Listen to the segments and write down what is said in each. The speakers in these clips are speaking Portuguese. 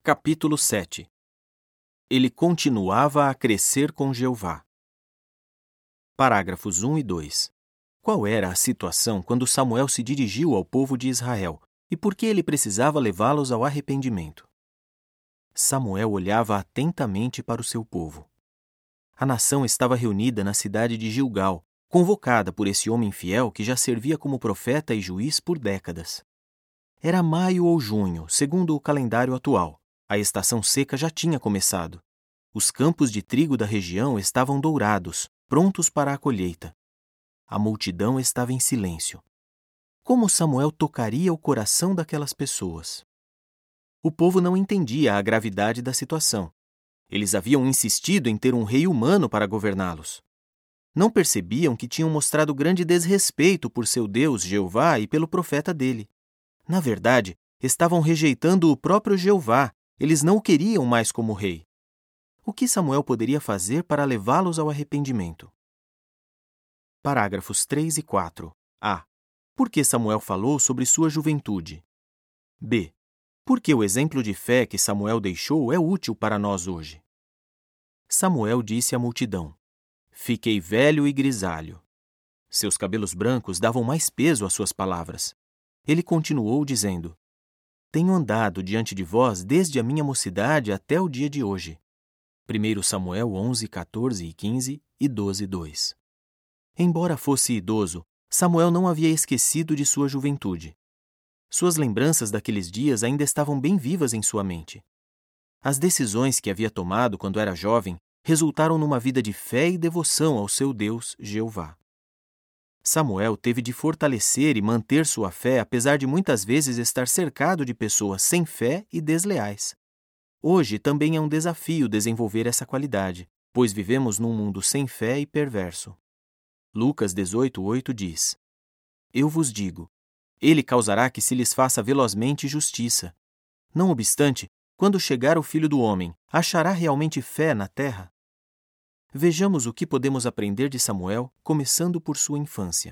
Capítulo 7. Ele continuava a crescer com Jeová. Parágrafos 1 e 2. Qual era a situação quando Samuel se dirigiu ao povo de Israel e por que ele precisava levá-los ao arrependimento? Samuel olhava atentamente para o seu povo. A nação estava reunida na cidade de Gilgal, convocada por esse homem fiel que já servia como profeta e juiz por décadas. Era maio ou junho, segundo o calendário atual. A estação seca já tinha começado. Os campos de trigo da região estavam dourados, prontos para a colheita. A multidão estava em silêncio. Como Samuel tocaria o coração daquelas pessoas? O povo não entendia a gravidade da situação. Eles haviam insistido em ter um rei humano para governá-los. Não percebiam que tinham mostrado grande desrespeito por seu Deus, Jeová, e pelo profeta dele. Na verdade, estavam rejeitando o próprio Jeová. Eles não o queriam mais como rei. O que Samuel poderia fazer para levá-los ao arrependimento? Parágrafos 3 e 4. A. Por que Samuel falou sobre sua juventude? B. Por que o exemplo de fé que Samuel deixou é útil para nós hoje? Samuel disse à multidão: Fiquei velho e grisalho. Seus cabelos brancos davam mais peso às suas palavras. Ele continuou dizendo: Tenho andado diante de vós desde a minha mocidade até o dia de hoje. 1 Samuel 11, 14 e 15 e 12, 2. Embora fosse idoso, Samuel não havia esquecido de sua juventude. Suas lembranças daqueles dias ainda estavam bem vivas em sua mente. As decisões que havia tomado quando era jovem resultaram numa vida de fé e devoção ao seu Deus, Jeová. Samuel teve de fortalecer e manter sua fé apesar de muitas vezes estar cercado de pessoas sem fé e desleais. Hoje também é um desafio desenvolver essa qualidade, pois vivemos num mundo sem fé e perverso. Lucas 18:8 diz: Eu vos digo, ele causará que se lhes faça velozmente justiça. Não obstante, quando chegar o Filho do Homem, achará realmente fé na terra? Vejamos o que podemos aprender de Samuel, começando por sua infância.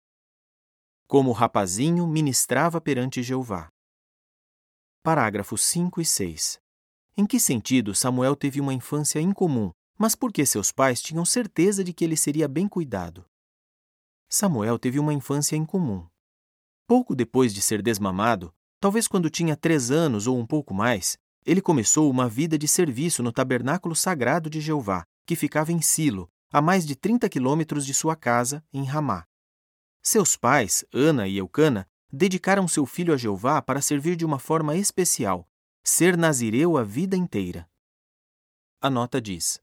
Como o rapazinho ministrava perante Jeová. Parágrafos 5 e 6. Em que sentido Samuel teve uma infância incomum, mas por que seus pais tinham certeza de que ele seria bem cuidado? Samuel teve uma infância incomum. Pouco depois de ser desmamado, talvez quando tinha 3 anos ou um pouco mais, ele começou uma vida de serviço no tabernáculo sagrado de Jeová, que ficava em Silo, a mais de 30 quilômetros de sua casa, em Ramá. Seus pais, Ana e Eucana, dedicaram seu filho a Jeová para servir de uma forma especial, ser nazireu a vida inteira. A nota diz: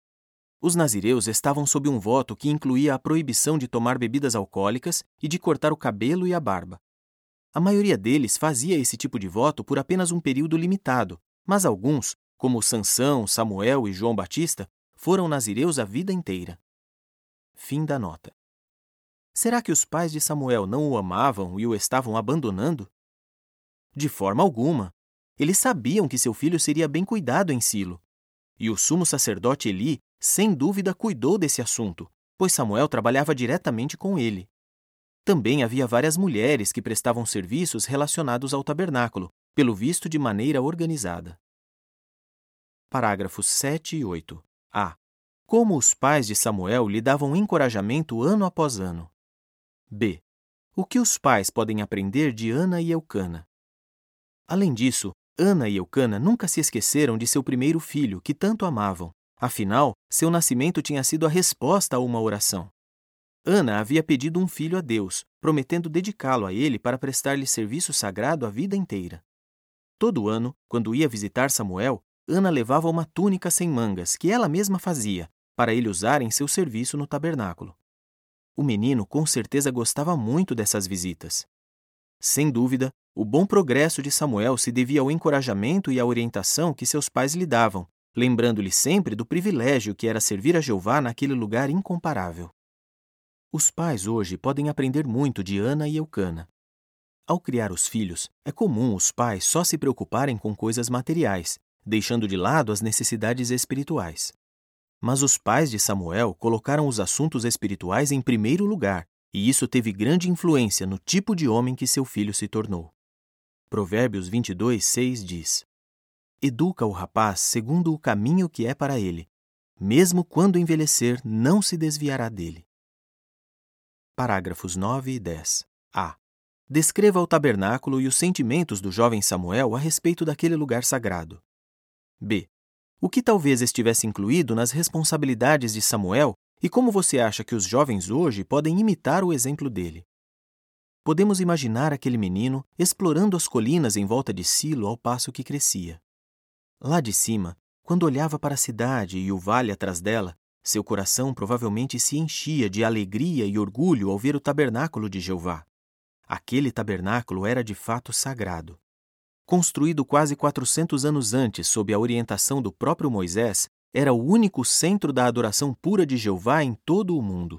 Os nazireus estavam sob um voto que incluía a proibição de tomar bebidas alcoólicas e de cortar o cabelo e a barba. A maioria deles fazia esse tipo de voto por apenas um período limitado, mas alguns, como Sansão, Samuel e João Batista, foram nazireus a vida inteira. Fim da nota. Será que os pais de Samuel não o amavam e o estavam abandonando? De forma alguma. Eles sabiam que seu filho seria bem cuidado em Silo. E o sumo sacerdote Eli, sem dúvida, cuidou desse assunto, pois Samuel trabalhava diretamente com ele. Também havia várias mulheres que prestavam serviços relacionados ao tabernáculo, pelo visto de maneira organizada. Parágrafos 7 e 8. A. Como os pais de Samuel lhe davam encorajamento ano após ano. B. O que os pais podem aprender de Ana e Eucana? Além disso, Ana e Eucana nunca se esqueceram de seu primeiro filho, que tanto amavam. Afinal, seu nascimento tinha sido a resposta a uma oração. Ana havia pedido um filho a Deus, prometendo dedicá-lo a ele para prestar-lhe serviço sagrado a vida inteira. Todo ano, quando ia visitar Samuel, Ana levava uma túnica sem mangas, que ela mesma fazia, para ele usar em seu serviço no tabernáculo. O menino com certeza gostava muito dessas visitas. Sem dúvida, o bom progresso de Samuel se devia ao encorajamento e à orientação que seus pais lhe davam, lembrando-lhe sempre do privilégio que era servir a Jeová naquele lugar incomparável. Os pais hoje podem aprender muito de Ana e Eucana. Ao criar os filhos, é comum os pais só se preocuparem com coisas materiais, deixando de lado as necessidades espirituais. Mas os pais de Samuel colocaram os assuntos espirituais em primeiro lugar, e isso teve grande influência no tipo de homem que seu filho se tornou. Provérbios 22:6 diz: Educa o rapaz segundo o caminho que é para ele. Mesmo quando envelhecer, não se desviará dele. Parágrafos 9 e 10. A. Descreva o tabernáculo e os sentimentos do jovem Samuel a respeito daquele lugar sagrado. B. O que talvez estivesse incluído nas responsabilidades de Samuel e como você acha que os jovens hoje podem imitar o exemplo dele? Podemos imaginar aquele menino explorando as colinas em volta de Silo ao passo que crescia. Lá de cima, quando olhava para a cidade e o vale atrás dela, seu coração provavelmente se enchia de alegria e orgulho ao ver o tabernáculo de Jeová. Aquele tabernáculo era de fato sagrado. Construído quase 400 anos antes sob a orientação do próprio Moisés, era o único centro da adoração pura de Jeová em todo o mundo.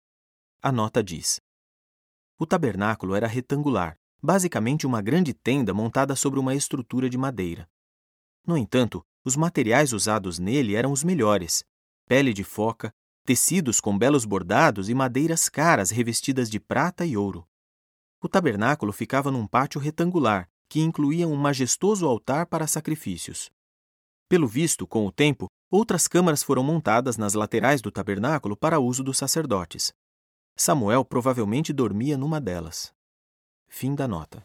A nota diz: o tabernáculo era retangular, basicamente uma grande tenda montada sobre uma estrutura de madeira. No entanto, os materiais usados nele eram os melhores: pele de foca, tecidos com belos bordados e madeiras caras revestidas de prata e ouro. O tabernáculo ficava num pátio retangular, que incluía um majestoso altar para sacrifícios. Pelo visto, com o tempo, outras câmaras foram montadas nas laterais do tabernáculo para uso dos sacerdotes. Samuel provavelmente dormia numa delas. Fim da nota.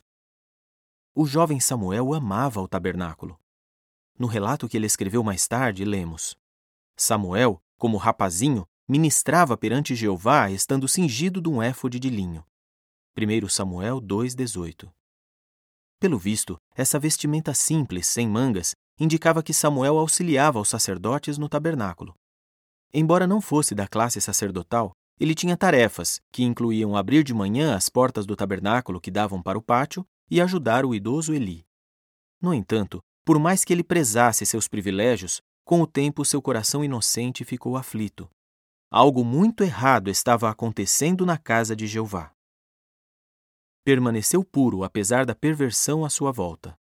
O jovem Samuel amava o tabernáculo. No relato que ele escreveu mais tarde, lemos: Samuel, como rapazinho, ministrava perante Jeová estando cingido de um éfode de linho. 1 Samuel 2,18. Pelo visto, essa vestimenta simples, sem mangas, indicava que Samuel auxiliava os sacerdotes no tabernáculo. Embora não fosse da classe sacerdotal, ele tinha tarefas, que incluíam abrir de manhã as portas do tabernáculo que davam para o pátio e ajudar o idoso Eli. No entanto, por mais que ele prezasse seus privilégios, com o tempo seu coração inocente ficou aflito. Algo muito errado estava acontecendo na casa de Jeová. Permaneceu puro apesar da perversão à sua volta.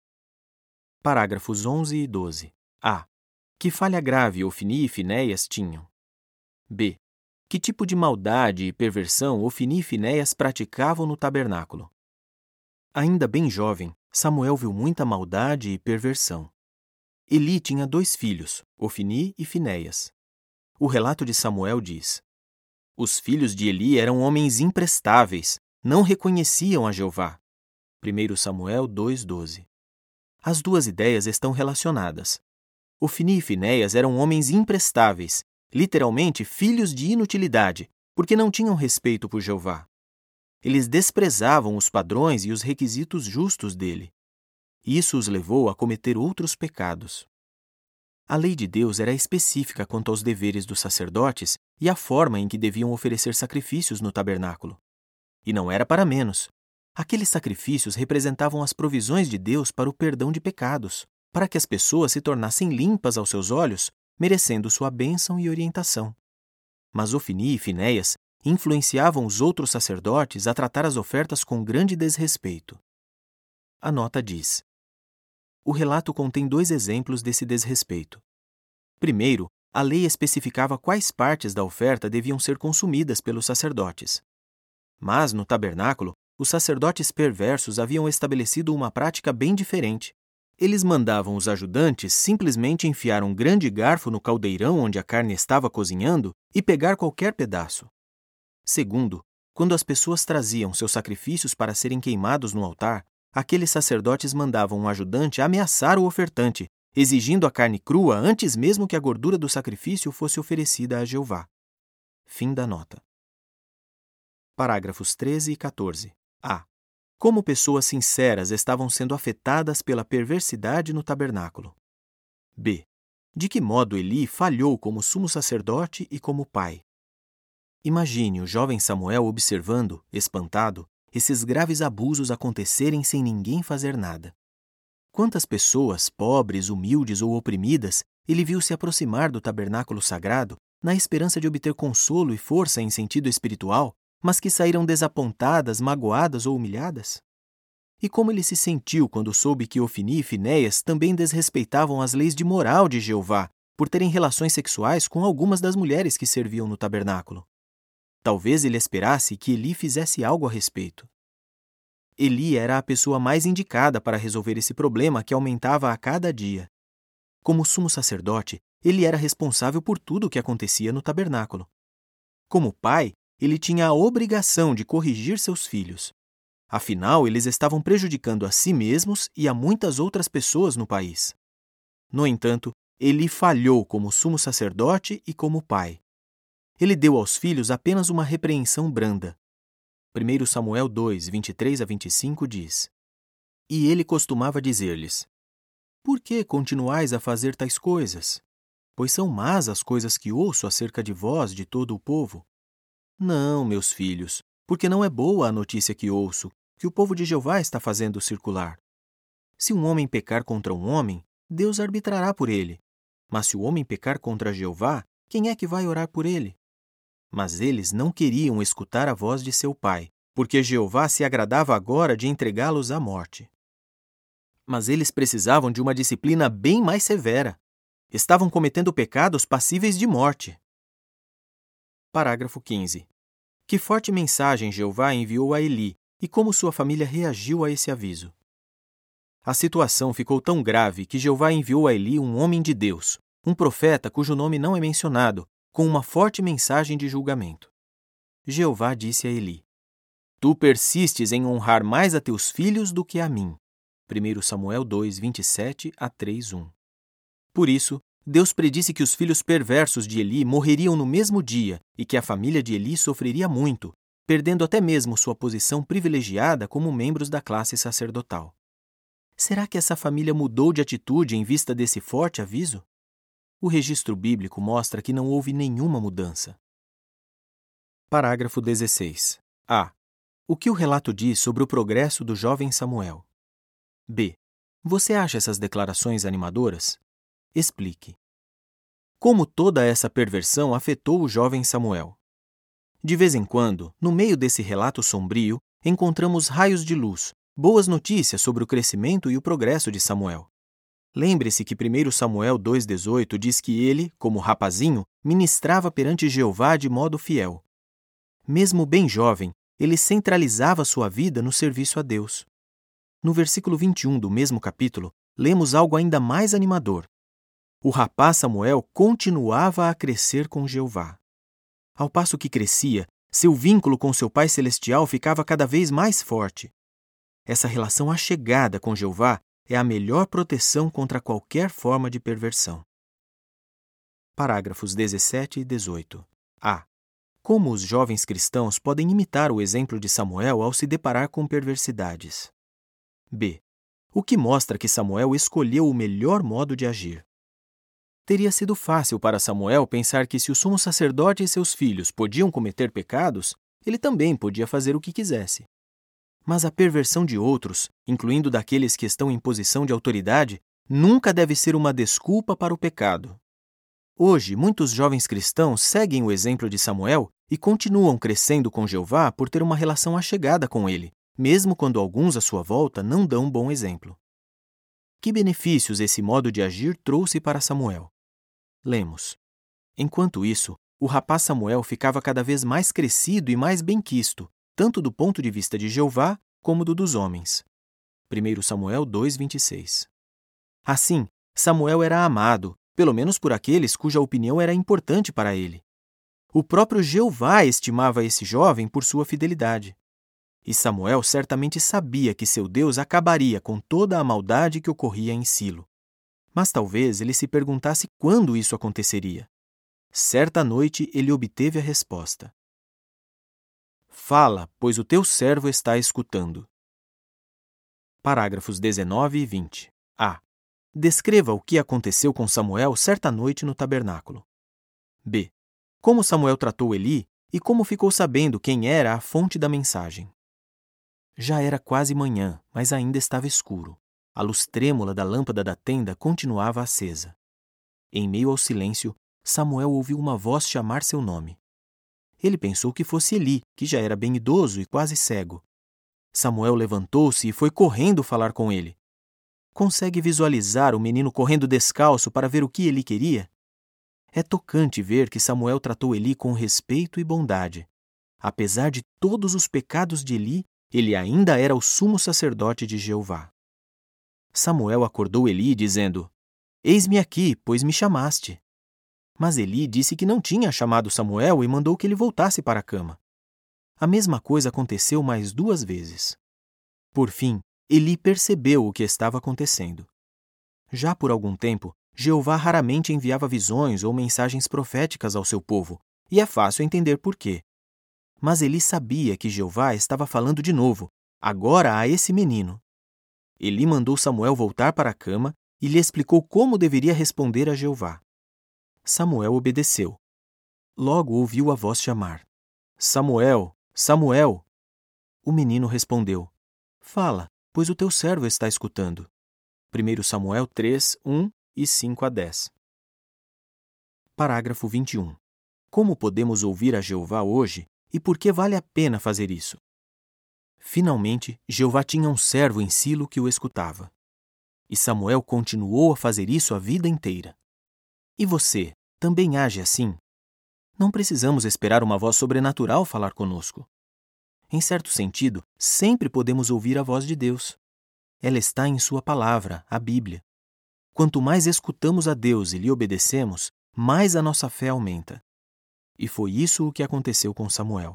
Parágrafos 11 e 12. A. Que falha grave Ofni e Finéias tinham? B. Que tipo de maldade e perversão Ofni e Finéias praticavam no tabernáculo? Ainda bem jovem, Samuel viu muita maldade e perversão. Eli tinha 2 filhos, Ofni e Finéias. O relato de Samuel diz: os filhos de Eli eram homens imprestáveis, não reconheciam a Jeová. 1 Samuel 2,12. As duas ideias estão relacionadas. Ofni e Finéias eram homens imprestáveis, literalmente filhos de inutilidade, porque não tinham respeito por Jeová. Eles desprezavam os padrões e os requisitos justos dele. Isso os levou a cometer outros pecados. A lei de Deus era específica quanto aos deveres dos sacerdotes e a forma em que deviam oferecer sacrifícios no tabernáculo. E não era para menos. Aqueles sacrifícios representavam as provisões de Deus para o perdão de pecados, para que as pessoas se tornassem limpas aos seus olhos, merecendo sua bênção e orientação. Mas Ofni e Finéias influenciavam os outros sacerdotes a tratar as ofertas com grande desrespeito. A nota diz: o relato contém 2 exemplos desse desrespeito. Primeiro, a lei especificava quais partes da oferta deviam ser consumidas pelos sacerdotes. Mas, no tabernáculo, os sacerdotes perversos haviam estabelecido uma prática bem diferente. Eles mandavam os ajudantes simplesmente enfiar um grande garfo no caldeirão onde a carne estava cozinhando e pegar qualquer pedaço. Segundo, quando as pessoas traziam seus sacrifícios para serem queimados no altar, aqueles sacerdotes mandavam um ajudante ameaçar o ofertante, exigindo a carne crua antes mesmo que a gordura do sacrifício fosse oferecida a Jeová. Fim da nota. Parágrafos 13 e 14. A. Como pessoas sinceras estavam sendo afetadas pela perversidade no tabernáculo? B. De que modo Eli falhou como sumo sacerdote e como pai? Imagine o jovem Samuel observando, espantado, esses graves abusos acontecerem sem ninguém fazer nada. Quantas pessoas, pobres, humildes ou oprimidas, ele viu se aproximar do tabernáculo sagrado na esperança de obter consolo e força em sentido espiritual, mas que saíram desapontadas, magoadas ou humilhadas? E como ele se sentiu quando soube que Ofni e Finéias também desrespeitavam as leis de moral de Jeová por terem relações sexuais com algumas das mulheres que serviam no tabernáculo? Talvez ele esperasse que Eli fizesse algo a respeito. Eli era a pessoa mais indicada para resolver esse problema que aumentava a cada dia. Como sumo sacerdote, ele era responsável por tudo o que acontecia no tabernáculo. Como pai, ele tinha a obrigação de corrigir seus filhos. Afinal, eles estavam prejudicando a si mesmos e a muitas outras pessoas no país. No entanto, Eli falhou como sumo sacerdote e como pai. Ele deu aos filhos apenas uma repreensão branda. 1 Samuel 2, 23-25 diz: E ele costumava dizer-lhes: Por que continuais a fazer tais coisas? Pois são más as coisas que ouço acerca de vós de todo o povo. Não, meus filhos, porque não é boa a notícia que ouço, que o povo de Jeová está fazendo circular. Se um homem pecar contra um homem, Deus arbitrará por ele. Mas se o homem pecar contra Jeová, quem é que vai orar por ele? Mas eles não queriam escutar a voz de seu pai, porque Jeová se agradava agora de entregá-los à morte. Mas eles precisavam de uma disciplina bem mais severa. Estavam cometendo pecados passíveis de morte. Parágrafo 15. Que forte mensagem Jeová enviou a Eli e como sua família reagiu a esse aviso? A situação ficou tão grave que Jeová enviou a Eli um homem de Deus, um profeta cujo nome não é mencionado, com uma forte mensagem de julgamento. Jeová disse a Eli: Tu persistes em honrar mais a teus filhos do que a mim. 1 Samuel 2, 27-3:1. Por isso, Deus predisse que os filhos perversos de Eli morreriam no mesmo dia e que a família de Eli sofreria muito, perdendo até mesmo sua posição privilegiada como membros da classe sacerdotal. Será que essa família mudou de atitude em vista desse forte aviso? O registro bíblico mostra que não houve nenhuma mudança. Parágrafo 16. A. O que o relato diz sobre o progresso do jovem Samuel? B. Você acha essas declarações animadoras? Explique. Como toda essa perversão afetou o jovem Samuel? De vez em quando, no meio desse relato sombrio, encontramos raios de luz, boas notícias sobre o crescimento e o progresso de Samuel. Lembre-se que 1 Samuel 2,18 diz que ele, como rapazinho, ministrava perante Jeová de modo fiel. Mesmo bem jovem, ele centralizava sua vida no serviço a Deus. No versículo 21 do mesmo capítulo, lemos algo ainda mais animador. O rapaz Samuel continuava a crescer com Jeová. Ao passo que crescia, seu vínculo com seu Pai Celestial ficava cada vez mais forte. Essa relação achegada com Jeová é a melhor proteção contra qualquer forma de perversão. Parágrafos 17 e 18. A. Como os jovens cristãos podem imitar o exemplo de Samuel ao se deparar com perversidades? B. O que mostra que Samuel escolheu o melhor modo de agir? Teria sido fácil para Samuel pensar que se o sumo sacerdote e seus filhos podiam cometer pecados, ele também podia fazer o que quisesse. Mas a perversão de outros, incluindo daqueles que estão em posição de autoridade, nunca deve ser uma desculpa para o pecado. Hoje, muitos jovens cristãos seguem o exemplo de Samuel e continuam crescendo com Jeová por ter uma relação achegada com ele, mesmo quando alguns à sua volta não dão um bom exemplo. Que benefícios esse modo de agir trouxe para Samuel? Lemos. Enquanto isso, o rapaz Samuel ficava cada vez mais crescido e mais benquisto, tanto do ponto de vista de Jeová como do dos homens. 1 Samuel 2,26. Assim, Samuel era amado, pelo menos por aqueles cuja opinião era importante para ele. O próprio Jeová estimava esse jovem por sua fidelidade. E Samuel certamente sabia que seu Deus acabaria com toda a maldade que ocorria em Silo. Mas talvez ele se perguntasse quando isso aconteceria. Certa noite ele obteve a resposta. Fala, pois o teu servo está escutando. Parágrafos 19 e 20. A. Descreva o que aconteceu com Samuel certa noite no tabernáculo. B. Como Samuel tratou Eli e como ficou sabendo quem era a fonte da mensagem. Já era quase manhã, mas ainda estava escuro. A luz trêmula da lâmpada da tenda continuava acesa. Em meio ao silêncio, Samuel ouviu uma voz chamar seu nome. Ele pensou que fosse Eli, que já era bem idoso e quase cego. Samuel levantou-se e foi correndo falar com ele. Consegue visualizar o menino correndo descalço para ver o que Eli queria? É tocante ver que Samuel tratou Eli com respeito e bondade. Apesar de todos os pecados de Eli, ele ainda era o sumo sacerdote de Jeová. Samuel acordou Eli, dizendo: Eis-me aqui, pois me chamaste. Mas Eli disse que não tinha chamado Samuel e mandou que ele voltasse para a cama. A mesma coisa aconteceu mais 2 vezes. Por fim, Eli percebeu o que estava acontecendo. Já por algum tempo, Jeová raramente enviava visões ou mensagens proféticas ao seu povo, e é fácil entender por quê. Mas Eli sabia que Jeová estava falando de novo, agora a esse menino. Eli mandou Samuel voltar para a cama e lhe explicou como deveria responder a Jeová. Samuel obedeceu. Logo ouviu a voz chamar: Samuel, Samuel! O menino respondeu: Fala, pois o teu servo está escutando. 1 Samuel 3, 1 e 5-10. Parágrafo 21. Como podemos ouvir a Jeová hoje e por que vale a pena fazer isso? Finalmente, Jeová tinha um servo em Silo que o escutava. E Samuel continuou a fazer isso a vida inteira. E você, também age assim? Não precisamos esperar uma voz sobrenatural falar conosco. Em certo sentido, sempre podemos ouvir a voz de Deus. Ela está em sua palavra, a Bíblia. Quanto mais escutamos a Deus e lhe obedecemos, mais a nossa fé aumenta. E foi isso o que aconteceu com Samuel.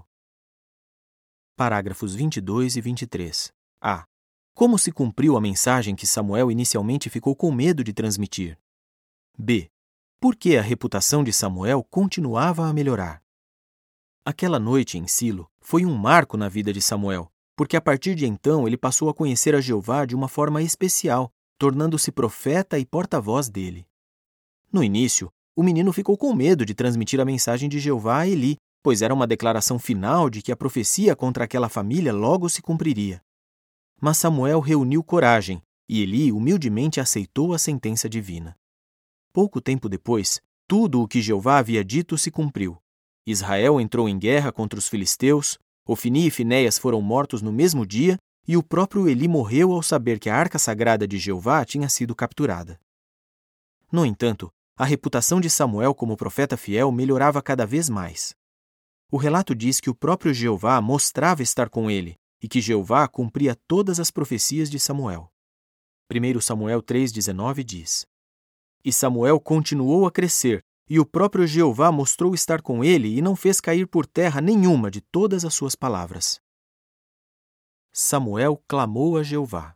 Parágrafos 22 e 23. A. Como se cumpriu a mensagem que Samuel inicialmente ficou com medo de transmitir? B. Por que a reputação de Samuel continuava a melhorar? Aquela noite em Silo foi um marco na vida de Samuel, porque a partir de então ele passou a conhecer a Jeová de uma forma especial, tornando-se profeta e porta-voz dele. No início, o menino ficou com medo de transmitir a mensagem de Jeová a Eli, pois era uma declaração final de que a profecia contra aquela família logo se cumpriria. Mas Samuel reuniu coragem e Eli humildemente aceitou a sentença divina. Pouco tempo depois, tudo o que Jeová havia dito se cumpriu. Israel entrou em guerra contra os filisteus, Ofni e Finéias foram mortos no mesmo dia e o próprio Eli morreu ao saber que a arca sagrada de Jeová tinha sido capturada. No entanto, a reputação de Samuel como profeta fiel melhorava cada vez mais. O relato diz que o próprio Jeová mostrava estar com ele e que Jeová cumpria todas as profecias de Samuel. 1 Samuel 3,19 diz: E Samuel continuou a crescer, e o próprio Jeová mostrou estar com ele e não fez cair por terra nenhuma de todas as suas palavras. Samuel clamou a Jeová.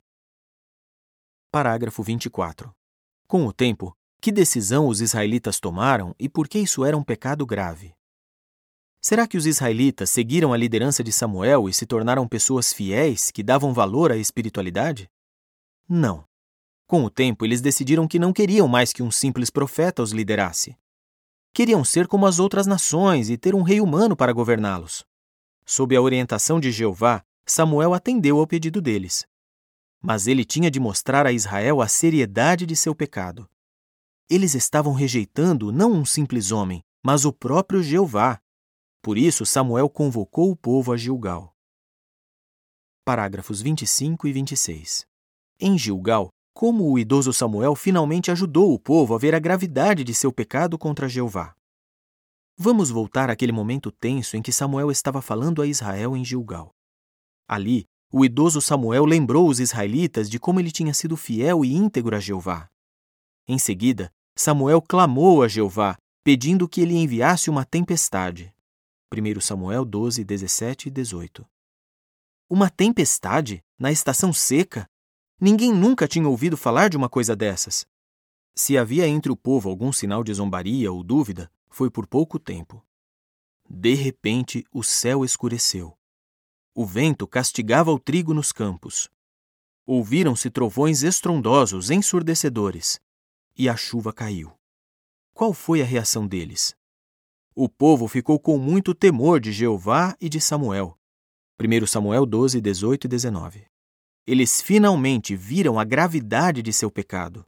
Parágrafo 24. Com o tempo, que decisão os israelitas tomaram e por que isso era um pecado grave? Será que os israelitas seguiram a liderança de Samuel e se tornaram pessoas fiéis que davam valor à espiritualidade? Não. Com o tempo, eles decidiram que não queriam mais que um simples profeta os liderasse. Queriam ser como as outras nações e ter um rei humano para governá-los. Sob a orientação de Jeová, Samuel atendeu ao pedido deles. Mas ele tinha de mostrar a Israel a seriedade de seu pecado. Eles estavam rejeitando não um simples homem, mas o próprio Jeová. Por isso, Samuel convocou o povo a Gilgal. Parágrafos 25 e 26. Em Gilgal, como o idoso Samuel finalmente ajudou o povo a ver a gravidade de seu pecado contra Jeová. Vamos voltar àquele momento tenso em que Samuel estava falando a Israel em Gilgal. Ali, o idoso Samuel lembrou os israelitas de como ele tinha sido fiel e íntegro a Jeová. Em seguida, Samuel clamou a Jeová, pedindo que ele enviasse uma tempestade. 1 Samuel 12, 17 e 18. Uma tempestade? Na estação seca? Ninguém nunca tinha ouvido falar de uma coisa dessas. Se havia entre o povo algum sinal de zombaria ou dúvida, foi por pouco tempo. De repente, o céu escureceu. O vento castigava o trigo nos campos. Ouviram-se trovões estrondosos, ensurdecedores, e a chuva caiu. Qual foi a reação deles? O povo ficou com muito temor de Jeová e de Samuel. 1 Samuel 12, 18 e 19. Eles finalmente viram a gravidade de seu pecado.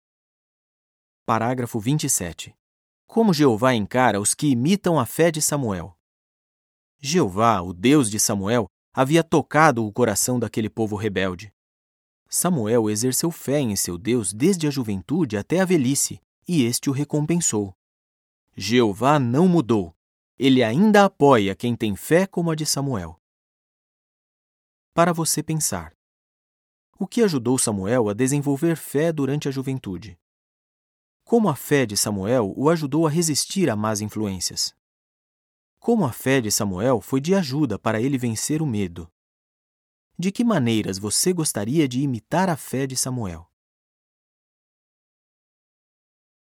Parágrafo 27. Como Jeová encara os que imitam a fé de Samuel? Jeová, o Deus de Samuel, havia tocado o coração daquele povo rebelde. Samuel exerceu fé em seu Deus desde a juventude até a velhice, e este o recompensou. Jeová não mudou. Ele ainda apoia quem tem fé como a de Samuel. Para você pensar. O que ajudou Samuel a desenvolver fé durante a juventude? Como a fé de Samuel o ajudou a resistir a más influências? Como a fé de Samuel foi de ajuda para ele vencer o medo? De que maneiras você gostaria de imitar a fé de Samuel?